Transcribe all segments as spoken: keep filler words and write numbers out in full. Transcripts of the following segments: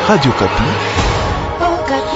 Radio Kapi. Oh, Kapi.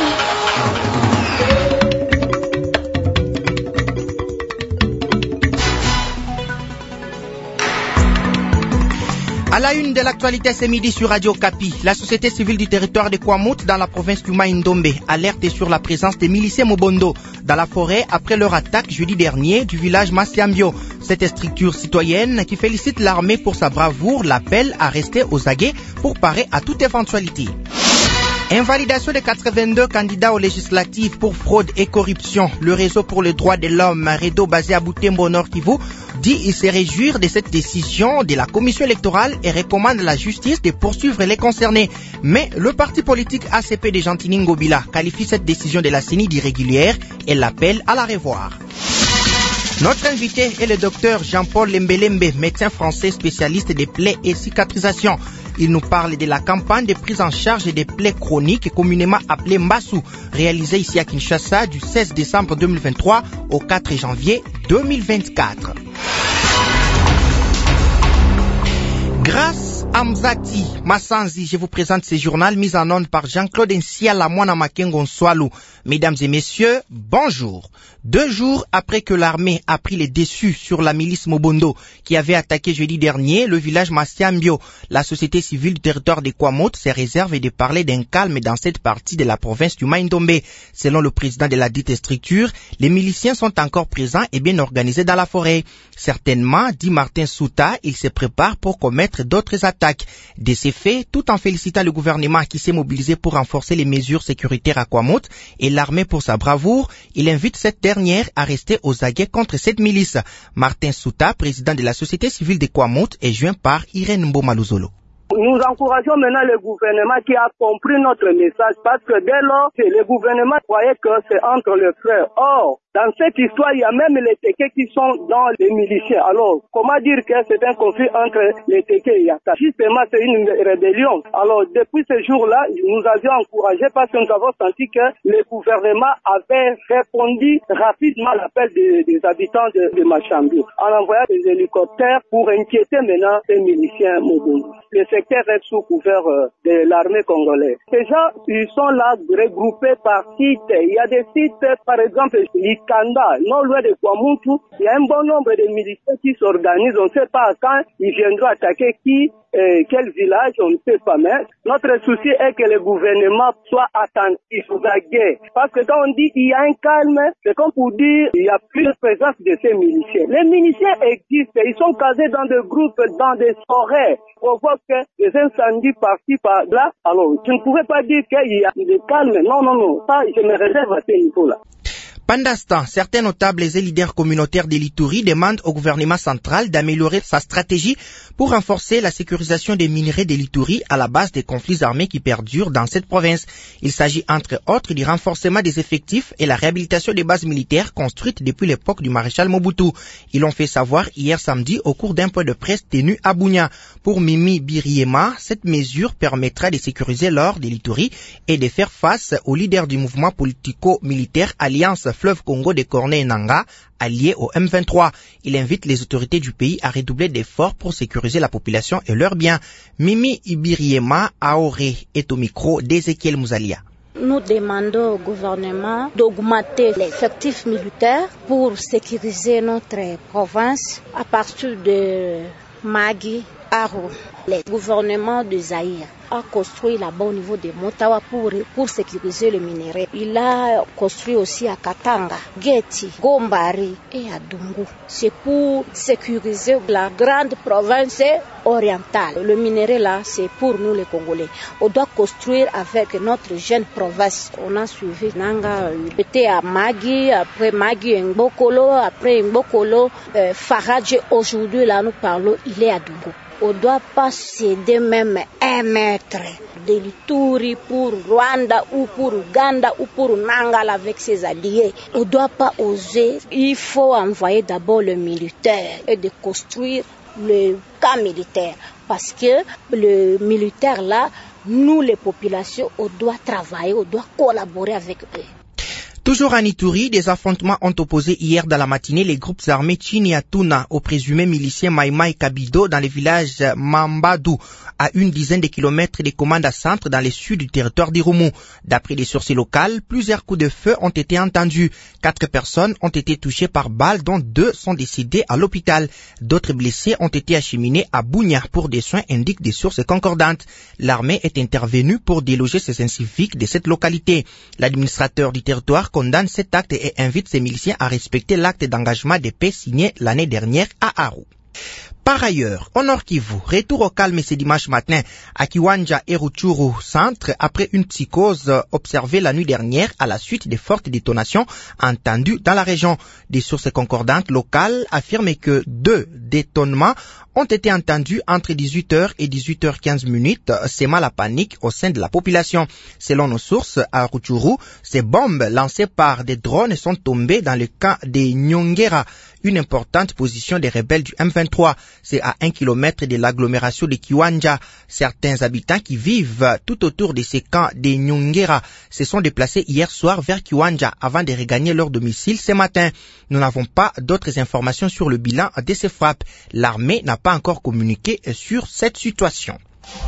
À la une de l'actualité ce midi sur Radio Kapi, la société civile du territoire de Kwamout dans la province du Mai-Ndombe alerte sur la présence des miliciens Mobondo dans la forêt après leur attaque jeudi dernier du village Massiambio. Cette structure citoyenne qui félicite l'armée pour sa bravoure l'appelle à rester aux aguets pour parer à toute éventualité. Invalidation de quatre-vingt-deux candidats aux législatives pour fraude et corruption. Le réseau pour les droits de l'homme, Redo basé à Butembo Nord Kivu, dit se réjouir de cette décision de la commission électorale et recommande à la justice de poursuivre les concernés. Mais le parti politique A C P de Gentini Ngobila qualifie cette décision de la C E N I d'irrégulière et l'appelle à la revoir. Notre invité est le docteur Jean-Paul Lembelembe, médecin français spécialiste des plaies et cicatrisation. Il nous parle de la campagne de prise en charge des plaies chroniques communément appelée Mbassou, réalisée ici à Kinshasa du seize décembre deux mille vingt-trois au quatre janvier deux mille vingt-quatre. Grâce à Mzati Massanzi, je vous présente ce journal mis en onde par Jean-Claude Nsiala Mwana Makengo Nswalu. Mesdames et messieurs, bonjour. Deux jours après que l'armée a pris les dessus sur la milice Mobondo qui avait attaqué jeudi dernier le village Massiambio, la société civile du territoire de Kwamout se réserve de parler d'un calme dans cette partie de la province du Mai-Ndombe. Selon le président de la dite structure, les miliciens sont encore présents et bien organisés dans la forêt. Certainement, dit Martin Souta, ils se préparent pour commettre d'autres attaques. De ces faits, tout en félicitant le gouvernement qui s'est mobilisé pour renforcer les mesures sécuritaires à Kwamout et l'armée pour sa bravoure, il invite cette dernière à rester aux aguets contre cette milice. Martin Souta, président de la société civile de Kwamout, est joint par Irène Mbomaluzolo. Nous encourageons maintenant le gouvernement qui a compris notre message parce que dès lors, le gouvernement croyait que c'est entre les frères. Or, dans cette histoire, il y a même les Téké qui sont dans les miliciens. Alors, comment dire que c'est un conflit entre les Téké et Yata? Justement, c'est une rébellion. Alors, depuis ce jour-là, nous avions encouragé parce que nous avons senti que le gouvernement avait répondu rapidement à l'appel des, des habitants de, de Machambi en envoyant des hélicoptères pour inquiéter maintenant les miliciens Mobondo. Le secteur reste sous couvert euh, de l'armée congolaise. Ces gens, ils sont là regroupés par sites. Il y a des sites, par exemple, Likanda, non loin de Kwamutu. Il y a un bon nombre de militaires qui s'organisent. On ne sait pas quand ils viendront attaquer qui, euh, quel village, on ne sait pas. Mais notre souci est que le gouvernement soit attentif aux guerres. Parce que quand on dit qu'il y a un calme, c'est comme pour dire qu'il n'y a plus de présence de ces miliciens. Les miliciens existent. Ils sont casés dans des groupes, dans des forêts. On voit que des incendies par-ci, par-là. Alors, je ne pouvais pas dire qu'il y a des calmes. Non, non, non. Ça, je me réserve à ce niveau-là. Pendant ce temps, certains notables et leaders communautaires de l'Ituri demandent au gouvernement central d'améliorer sa stratégie pour renforcer la sécurisation des minerais de l'Ituri à la base des conflits armés qui perdurent dans cette province. Il s'agit entre autres du renforcement des effectifs et la réhabilitation des bases militaires construites depuis l'époque du maréchal Mobutu. Ils l'ont fait savoir hier samedi au cours d'un point de presse tenu à Bunia. Pour Mimi Biriema, cette mesure permettra de sécuriser l'or de l'Ituri et de faire face aux leaders du mouvement politico-militaire Alliance Fleuve Congo de Corneille Nanga, allié au M vingt-trois. Il invite les autorités du pays à redoubler d'efforts pour sécuriser la population et leurs biens. Mimi Ibiriema Aoré est au micro d'Ezekiel Mouzalia. Nous demandons au gouvernement d'augmenter l'effectif militaire pour sécuriser notre province à partir de Magui, Aro. Le gouvernement de Zaïre a construit là-bas au niveau de Motawa pour, pour sécuriser le minerai. Il a construit aussi à Katanga, Geti, Gombari et à Dungu. C'est pour sécuriser la grande province orientale. Le minerai là, c'est pour nous les Congolais. On doit construire avec notre jeune province. On a suivi Nanga, il était à Magui, après Magui, Ngbokolo, après Ngbokolo, euh, Faradje. Aujourd'hui là, nous parlons, il est à Dungu. On ne doit pas céder même un mètre de l'Ituri pour Rwanda ou pour Uganda ou pour Nangala avec ses alliés. On ne doit pas oser. Il faut envoyer d'abord le militaire et de construire le camp militaire. Parce que le militaire là, nous les populations, on doit travailler, on doit collaborer avec eux. Toujours à Ituri, des affrontements ont opposé hier dans la matinée les groupes armés Chiniatuna aux présumés miliciens Maïmaï Kabido dans le village Mambadou, à une dizaine de kilomètres des commandes à centre dans le sud du territoire d'Irumu. D'après des sources locales, plusieurs coups de feu ont été entendus. Quatre personnes ont été touchées par balles, dont deux sont décédées à l'hôpital. D'autres blessés ont été acheminés à Bunia pour des soins, indiquent des sources concordantes. L'armée est intervenue pour déloger ces inciviques de cette localité. L'administrateur du territoire condamne cet acte et invite ses miliciens à respecter l'acte d'engagement de paix signé l'année dernière à Aru. Par ailleurs, au Nord Kivu, retour au calme ce dimanche matin à Kiwanja et Rutshuru centre après une psychose observée la nuit dernière à la suite des fortes détonations entendues dans la région. Des sources concordantes locales affirment que deux détonements ont été entendus entre dix-huit heures et dix-huit heures quinze minutes, sémant la panique au sein de la population. Selon nos sources, à Rutshuru, ces bombes lancées par des drones sont tombées dans le camp des Nyongera, une importante position des rebelles du M vingt-trois. C'est à un kilomètre de l'agglomération de Kiwanja. Certains habitants qui vivent tout autour de ces camps des Nyongera se sont déplacés hier soir vers Kiwanja avant de regagner leur domicile ce matin. Nous n'avons pas d'autres informations sur le bilan de ces frappes. L'armée n'a pas encore communiqué sur cette situation.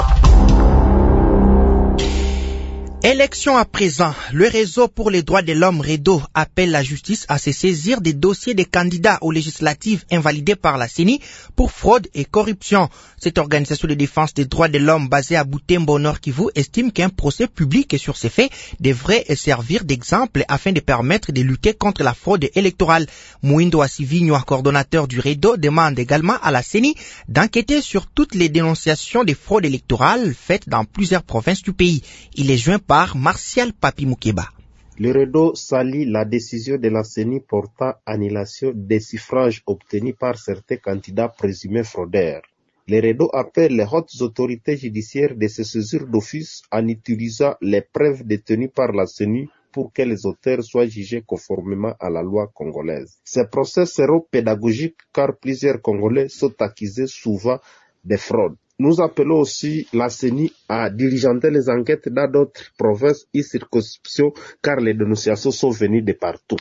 Élection à présent, le réseau pour les droits de l'homme REDO appelle la justice à se saisir des dossiers des candidats aux législatives invalidés par la C E N I pour fraude et corruption. Cette organisation de défense des droits de l'homme basée à Butembo au Nord Kivu estime qu'un procès public sur ces faits devrait servir d'exemple afin de permettre de lutter contre la fraude électorale. Mouindo Asivinho, coordonnateur du REDO, demande également à la C E N I d'enquêter sur toutes les dénonciations des fraudes électorales faites dans plusieurs provinces du pays. Il est joint par Martial Papi Moukeba. Le REDO salue la décision de la C E N I portant annulation des suffrages obtenus par certains candidats présumés fraudeurs. Le REDO appelle les hautes autorités judiciaires de se saisir d'office en utilisant les preuves détenues par la C E N I pour que les auteurs soient jugés conformément à la loi congolaise. Ces procès seront pédagogiques car plusieurs Congolais sont accusés souvent de fraude. Nous appelons aussi la C E N I à diligenter les enquêtes dans d'autres provinces et circonscriptions car les dénonciations sont venues de partout.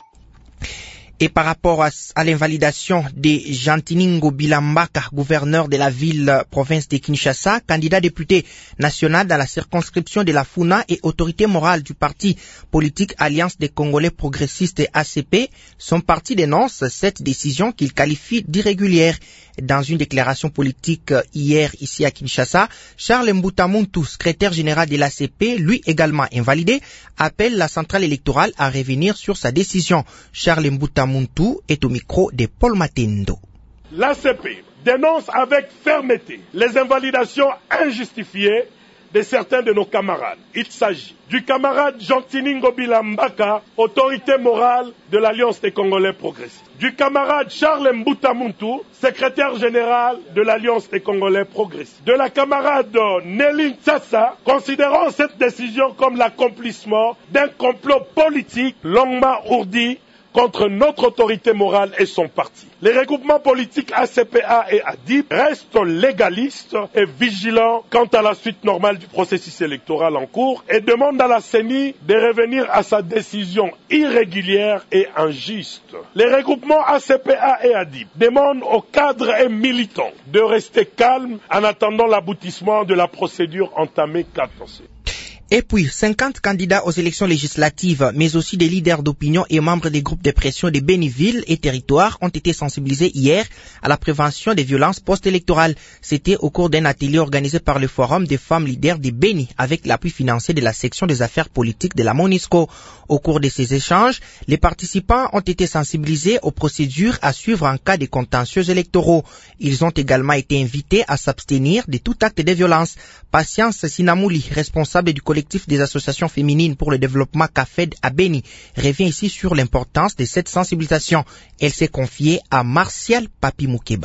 Et par rapport à, à l'invalidation de Jantiningo Bilambaka, gouverneur de la ville-province de Kinshasa, candidat député national dans la circonscription de la Funa et autorité morale du parti politique Alliance des Congolais progressistes A C P, son parti dénonce cette décision qu'il qualifie d'irrégulière. Dans une déclaration politique hier ici à Kinshasa, Charles Mbutamuntu, secrétaire général de l'A C P, lui également invalidé, appelle la centrale électorale à revenir sur sa décision. Charles Mbutamuntu est au micro de Paul Matendo. L'A C P dénonce avec fermeté les invalidations injustifiées de certains de nos camarades. Il s'agit du camarade Jantiningo Bilambaka, autorité morale de l'Alliance des Congolais progressistes. Du camarade Charles Mbutamuntu, secrétaire général de l'Alliance des Congolais progressistes. De la camarade Nelly Tsassa, considérant cette décision comme l'accomplissement d'un complot politique longuement ourdi contre notre autorité morale et son parti. Les regroupements politiques A C P A et A D I P restent légalistes et vigilants quant à la suite normale du processus électoral en cours et demandent à la C E N I de revenir à sa décision irrégulière et injuste. Les regroupements A C P A et A D I P demandent aux cadres et militants de rester calmes en attendant l'aboutissement de la procédure entamée quatre ans. Et puis, cinquante candidats aux élections législatives, mais aussi des leaders d'opinion et membres des groupes de pression de Béniville et territoires ont été sensibilisés hier à la prévention des violences post-électorales. C'était au cours d'un atelier organisé par le Forum des femmes leaders de Béni avec l'appui financier de la section des affaires politiques de la MONUSCO. Au cours de ces échanges, les participants ont été sensibilisés aux procédures à suivre en cas de contentieux électoraux. Ils ont également été invités à s'abstenir de tout acte de violence. Patience Sinamouli, responsable du collectif des associations féminines pour le développement C A F E D à Béni, revient ici sur l'importance de cette sensibilisation. Elle s'est confiée à Martial Papi Moukeba.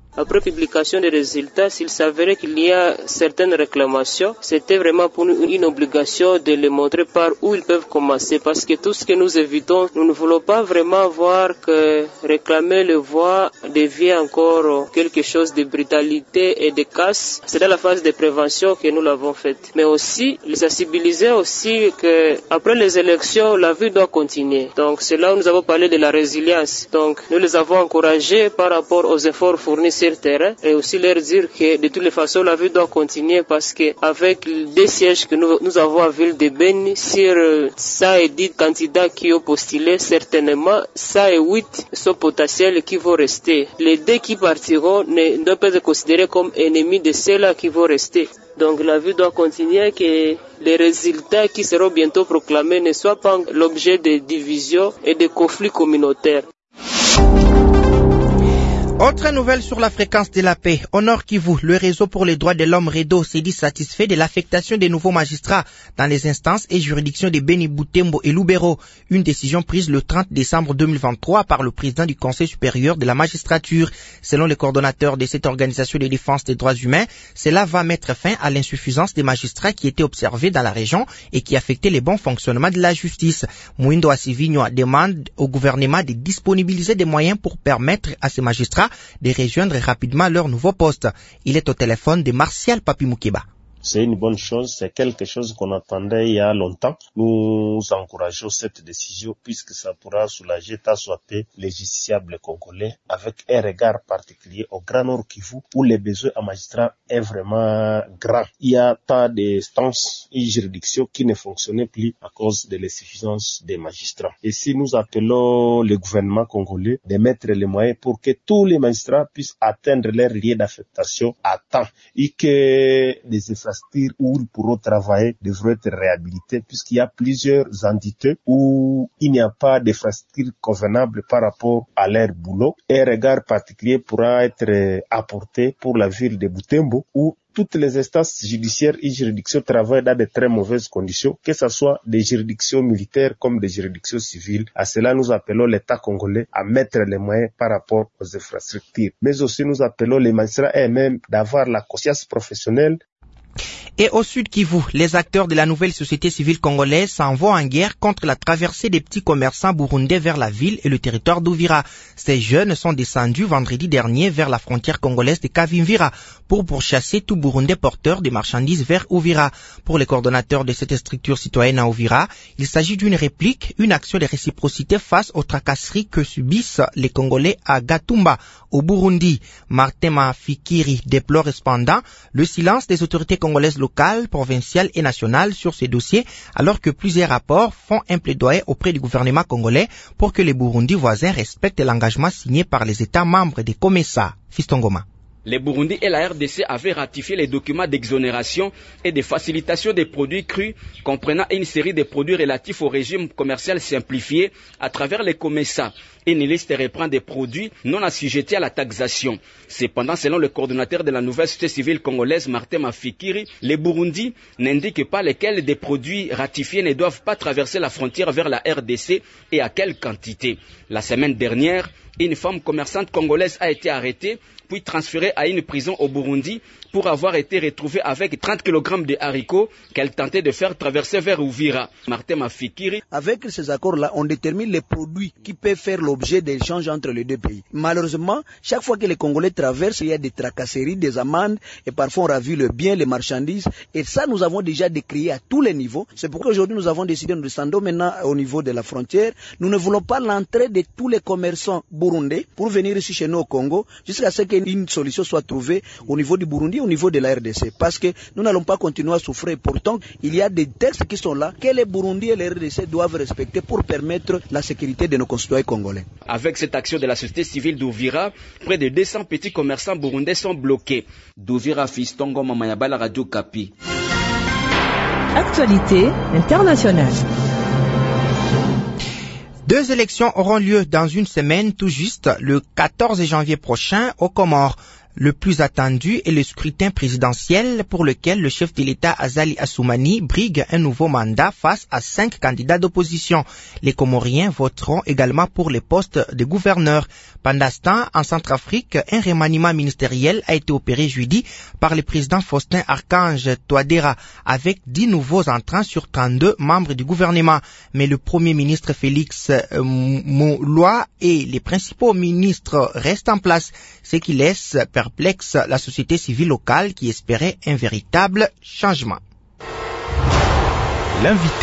Après publication des résultats, s'il s'avérait qu'il y a certaines réclamations, c'était vraiment pour nous une obligation de les montrer par où ils peuvent commencer. Parce que tout ce que nous évitons, nous ne voulons pas vraiment voir que réclamer les voix devient encore quelque chose de brutalité et de casse. C'est dans la phase de prévention que nous l'avons faite. Mais aussi, les sensibiliser aussi que après les élections, la vie doit continuer. Donc c'est là où nous avons parlé de la résilience. Donc nous les avons encouragés par rapport aux efforts fournis sur le terrain et aussi leur dire que de toutes les façons, la vie doit continuer parce que avec des sièges que nous, nous avons à Ville de Beni, sur ça et dix candidats qui ont postulé, certainement ça et huit sont potentiels qui vont rester. Les deux qui partiront ne doivent pas être considérés comme ennemis de ceux-là qui vont rester. Donc la vie doit continuer, que les résultats qui seront bientôt proclamés ne soient pas l'objet de divisions et de conflits communautaires. Autre nouvelle sur la fréquence de la paix. Au Nord Kivu, le réseau pour les droits de l'homme REDO s'est dit satisfait de l'affectation des nouveaux magistrats dans les instances et juridictions de Beni, Butembo et Lubero. Une décision prise le trente décembre deux mille vingt-trois par le président du Conseil supérieur de la magistrature. Selon le coordonnateur de cette organisation de défense des droits humains, cela va mettre fin à l'insuffisance des magistrats qui étaient observés dans la région et qui affectaient le bon fonctionnement de la justice. Mouindo Assivigno demande au gouvernement de disponibiliser des moyens pour permettre à ces magistrats de rejoindre rapidement leur nouveau poste. Il est au téléphone de Martial Papi Moukeba. C'est une bonne chose, c'est quelque chose qu'on attendait il y a longtemps. Nous encourageons cette décision puisque ça pourra soulager tant soit peu les justiciables congolais avec un regard particulier au Grand Nord Kivu où les besoins en magistrats est vraiment grand. Il y a tant d'instances et juridictions qui ne fonctionnaient plus à cause de l'insuffisance des magistrats. Et si nous appelons le gouvernement congolais de mettre les moyens pour que tous les magistrats puissent atteindre leur lieu d'affectation à temps et que les infrastructures où ils pourront travailler devraient être réhabilités puisqu'il y a plusieurs entités où il n'y a pas d'infrastructure convenable par rapport à leur boulot. Un regard particulier pourra être apporté pour la ville de Butembo où toutes les instances judiciaires et juridictions travaillent dans de très mauvaises conditions, que ce soit des juridictions militaires comme des juridictions civiles. À cela, nous appelons l'État congolais à mettre les moyens par rapport aux infrastructures. Mais aussi, nous appelons les magistrats eux-mêmes d'avoir la conscience professionnelle. Et au Sud Kivu, les acteurs de la nouvelle société civile congolaise s'en vont en guerre contre la traversée des petits commerçants burundais vers la ville et le territoire d'Uvira. Ces jeunes sont descendus vendredi dernier vers la frontière congolaise de Kavimvira pour pourchasser tout Burundais porteur de marchandises vers Uvira. Pour les coordonnateurs de cette structure citoyenne à Uvira, il s'agit d'une réplique, une action de réciprocité face aux tracasseries que subissent les Congolais à Gatumba, au Burundi. Martin Mafikiri déplore cependant le silence des autorités congolaises locales, provinciales et nationales sur ces dossiers, alors que plusieurs rapports font un plaidoyer auprès du gouvernement congolais pour que les Burundis voisins respectent l'engagement signé par les États membres des COMESA. Fistongoma. Les Burundi et la R D C avaient ratifié les documents d'exonération et de facilitation des produits crus, comprenant une série de produits relatifs au régime commercial simplifié à travers les COMESA. Une liste reprend des produits non assujettis à la taxation. Cependant, selon le coordonnateur de la nouvelle société civile congolaise, Martin Mafikiri, les Burundis n'indiquent pas lesquels des produits ratifiés ne doivent pas traverser la frontière vers la R D C et à quelle quantité. La semaine dernière, une femme commerçante congolaise a été arrêtée puis transférée à une prison au Burundi pour avoir été retrouvée avec trente kilogrammes de haricots qu'elle tentait de faire traverser vers Uvira. Martin Mafikiri. Avec ces accords-là, on détermine les produits qui peuvent faire l'objet d'échanges entre les deux pays. Malheureusement, chaque fois que les Congolais traversent, il y a des tracasseries, des amendes et parfois on ravit le bien, les marchandises. Et ça, nous avons déjà décrié à tous les niveaux. C'est pourquoi aujourd'hui nous avons décidé de descendre maintenant au niveau de la frontière. Nous ne voulons pas l'entrée de tous les commerçants burundais pour venir ici chez nous au Congo jusqu'à ce qu'une solution soit trouvée au niveau du Burundi, au niveau de la R D C. Parce que nous n'allons pas continuer à souffrir. Pourtant, il y a des textes qui sont là que les Burundis et les R D C doivent respecter pour permettre la sécurité de nos concitoyens congolais. Avec cette action de la société civile d'Uvira, près de deux cents petits commerçants burundais sont bloqués. D'Uvira, Fistongo, Mamayabala, Radio Kapi. Actualité internationale. Deux élections auront lieu dans une semaine tout juste, le quatorze janvier prochain, aux Comores. Le plus attendu est le scrutin présidentiel pour lequel le chef de l'État Azali Assoumani brigue un nouveau mandat face à cinq candidats d'opposition. Les Comoriens voteront également pour les postes de gouverneurs. Pendant ce temps, en Centrafrique, un remaniement ministériel a été opéré jeudi par le président Faustin Archange Touadéra avec dix nouveaux entrants sur trente-deux membres du gouvernement. Mais le premier ministre Félix Mouloua et les principaux ministres restent en place, ce qui laisse perplexe la société civile locale qui espérait un véritable changement. L'invité.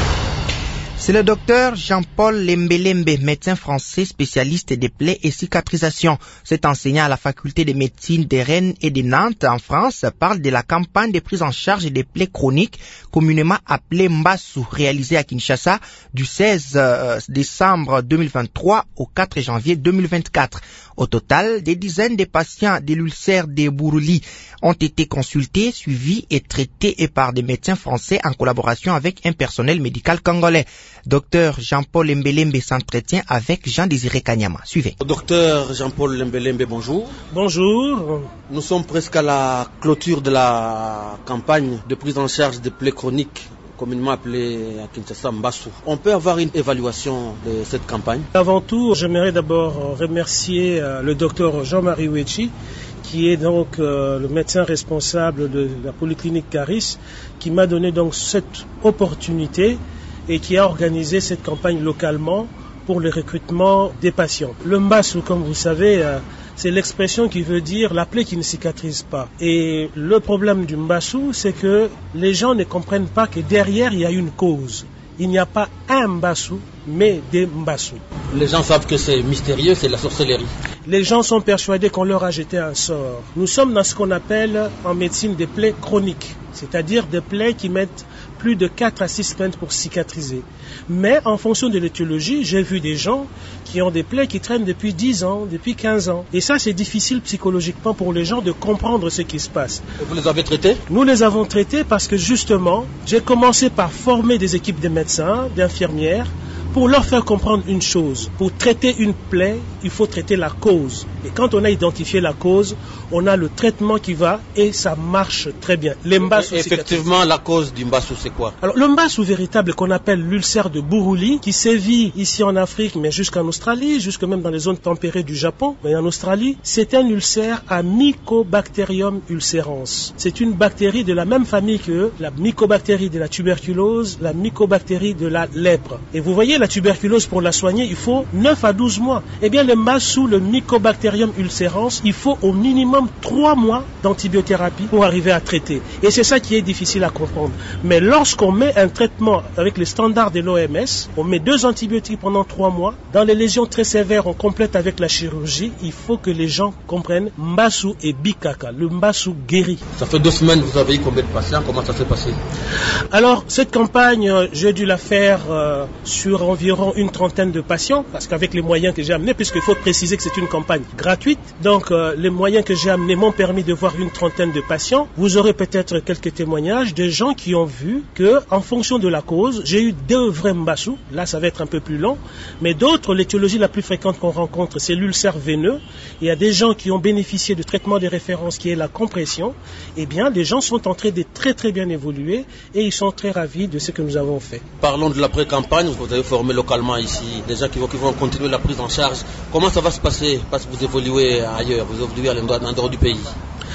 C'est le docteur Jean-Paul Lembelembe, médecin français spécialiste des plaies et cicatrisations. Cet enseignant à la faculté de médecine de Rennes et de Nantes en France parle de la campagne de prise en charge des plaies chroniques, communément appelée Mbasu, réalisée à Kinshasa du seize décembre deux mille vingt-trois au quatre janvier deux mille vingt-quatre. Au total, des dizaines de patients de l'ulcère de Buruli ont été consultés, suivis et traités et par des médecins français en collaboration avec un personnel médical congolais. Docteur Jean-Paul Lembelembe s'entretient avec Jean-Désiré Kanyama. Suivez. Docteur Jean-Paul Lembelembe, bonjour. Bonjour. Nous sommes presque à la clôture de la campagne de prise en charge des plaies chroniques, communément appelée à Kinshasa Mbasu. On peut avoir une évaluation de cette campagne? Avant tout, j'aimerais d'abord remercier le docteur Jean-Marie Wechi, qui est donc euh, le médecin responsable de la polyclinique Caris, qui m'a donné donc cette opportunité et qui a organisé cette campagne localement pour le recrutement des patients. Le Mbasu, comme vous savez, euh, c'est l'expression qui veut dire la plaie qui ne cicatrise pas. Et le problème du Mbasu, c'est que les gens ne comprennent pas que derrière, il y a une cause. Il n'y a pas un Mbasu, mais des Mbasu. Les gens savent que c'est mystérieux, c'est la sorcellerie. Les gens sont persuadés qu'on leur a jeté un sort. Nous sommes dans ce qu'on appelle en médecine des plaies chroniques, c'est-à-dire des plaies qui mettent plus de quatre à six semaines pour cicatriser. Mais en fonction de l'étiologie, j'ai vu des gens qui ont des plaies qui traînent depuis dix ans, depuis quinze ans. Et ça, c'est difficile psychologiquement pour les gens de comprendre ce qui se passe. Et vous les avez traités? Nous les avons traités parce que justement, j'ai commencé par former des équipes de médecins, d'infirmières, pour leur faire comprendre une chose. Pour traiter une plaie, il faut traiter la cause. Et quand on a identifié la cause, on a le traitement qui va et ça marche très bien. Les Mbasu, effectivement, la cause du Mbasu, c'est quoi? Alors, le Mbasu véritable qu'on appelle l'ulcère de Buruli, qui sévit ici en Afrique, mais jusqu'en Australie, jusque même dans les zones tempérées du Japon, mais en Australie, c'est un ulcère à Mycobacterium ulcerans. C'est une bactérie de la même famille que la mycobactérie de la tuberculose, la mycobactérie de la lèpre. Et vous voyez, la tuberculose, pour la soigner, il faut neuf à douze mois. Eh bien, le Mbasu, le Mycobacterium ulcerans, il faut au minimum trois mois d'antibiothérapie pour arriver à traiter. Et c'est ça qui est difficile à comprendre. Mais lorsqu'on met un traitement avec les standards de l'O M S, on met deux antibiotiques pendant trois mois. Dans les lésions très sévères, on complète avec la chirurgie. Il faut que les gens comprennent Mbasu et Bikaka. Le Mbasu guérit. Ça fait deux semaines, vous avez eu combien de patients? Comment ça s'est passé? Alors, cette campagne, j'ai dû la faire euh, sur environ une trentaine de patients, parce qu'avec les moyens que j'ai amenés, puisqu'il faut préciser que c'est une campagne gratuite, donc euh, les moyens que j'ai amenés m'ont permis de voir une trentaine de patients. Vous aurez peut-être quelques témoignages de gens qui ont vu que, en fonction de la cause, j'ai eu deux vrais Mbasu, là ça va être un peu plus long, mais d'autres, l'étiologie la plus fréquente qu'on rencontre, c'est l'ulcère veineux. Il y a des gens qui ont bénéficié du traitement de référence qui est la compression. Eh bien, les gens sont en train de très très bien évoluer et ils sont très ravis de ce que nous avons fait. Parlons de l'après-campagne, vous avez formé localement ici, des gens qui vont, qui vont continuer la prise en charge. Comment ça va se passer? Parce que vous évoluez ailleurs, vous évoluez à l'endroit du pays.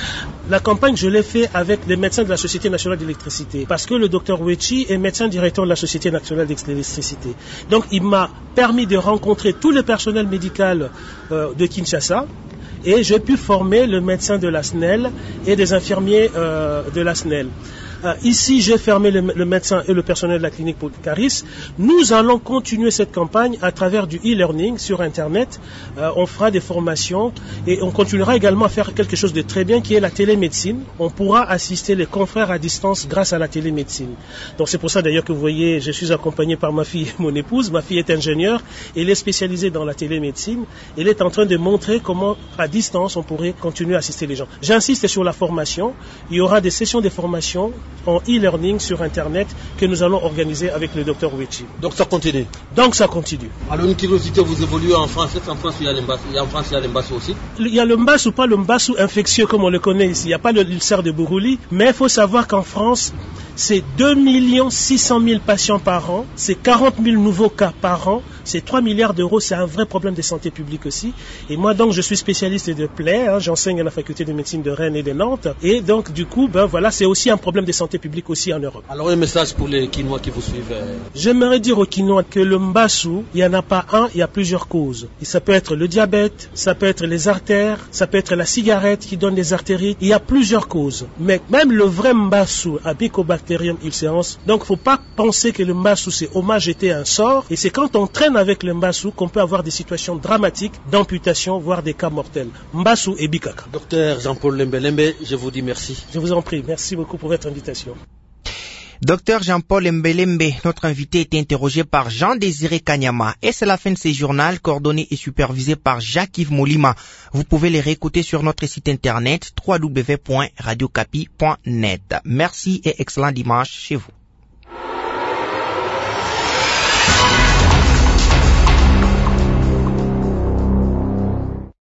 La campagne, je l'ai fait avec les médecins de la Société nationale d'électricité, parce que le docteur Wechi est médecin directeur de la Société nationale d'électricité. Donc, il m'a permis de rencontrer tout le personnel médical euh, de Kinshasa, et j'ai pu former le médecin de la S N E L et des infirmiers euh, de la S N E L. Euh, ici, j'ai fermé le, le médecin et le personnel de la clinique pour Caris. Nous allons continuer cette campagne à travers du e-learning sur Internet. Euh, on fera des formations et on continuera également à faire quelque chose de très bien qui est la télémédecine. On pourra assister les confrères à distance grâce à la télémédecine. Donc c'est pour ça d'ailleurs que vous voyez, je suis accompagné par ma fille et mon épouse. Ma fille est ingénieure, elle est spécialisée dans la télémédecine. Elle est en train de montrer comment à distance on pourrait continuer à assister les gens. J'insiste sur la formation. Il y aura des sessions de formation en e-learning sur Internet que nous allons organiser avec le docteur Wechi. Donc ça continue. Donc ça continue. Alors une curiosité, vous évoluez en France. En France, il y a l'Mbassou, il y a en France, il y a l'Mbassou aussi. Il y a le Mbassou, pas le Mbassou infectieux comme on le connaît ici. Il n'y a pas l'ulcère de Bourouli. Mais il faut savoir qu'en France, c'est deux millions six cent mille patients par an. C'est quarante mille nouveaux cas par an. C'est trois milliards d'euros. C'est un vrai problème de santé publique aussi. Et moi, donc, je suis spécialiste de plaies. Hein. J'enseigne à la faculté de médecine de Rennes et de Nantes. Et donc, du coup, ben voilà, c'est aussi un problème de santé publique aussi en Europe. Alors, un message pour les Quinois qui vous suivent. J'aimerais dire aux Quinois que le Mbassou, il n'y en a pas un, il y a plusieurs causes. Et ça peut être le diabète, ça peut être les artères, ça peut être la cigarette qui donne des artérites. Il y a plusieurs causes. Mais même le vrai Mbassou a Mycobacterium ulcerans. Donc, il ne faut pas penser que le Mbassou, c'est on m'a jeté un sort. Et c'est quand on traîne avec le Mbassou qu'on peut avoir des situations dramatiques d'amputation, voire des cas mortels. Mbassou et Bikaka. Docteur Jean-Paul Lembe-Lembe, je vous dis merci. Je vous en prie. Merci beaucoup pour votre invitation. Docteur Jean-Paul Lembe-Lembe, notre invité était interrogé par Jean-Désiré Kanyama. Et c'est la fin de ces journaux, coordonnés et supervisés par Jacques-Yves Molima. Vous pouvez les réécouter sur notre site internet w w w point radio capi point net. Merci et excellent dimanche chez vous.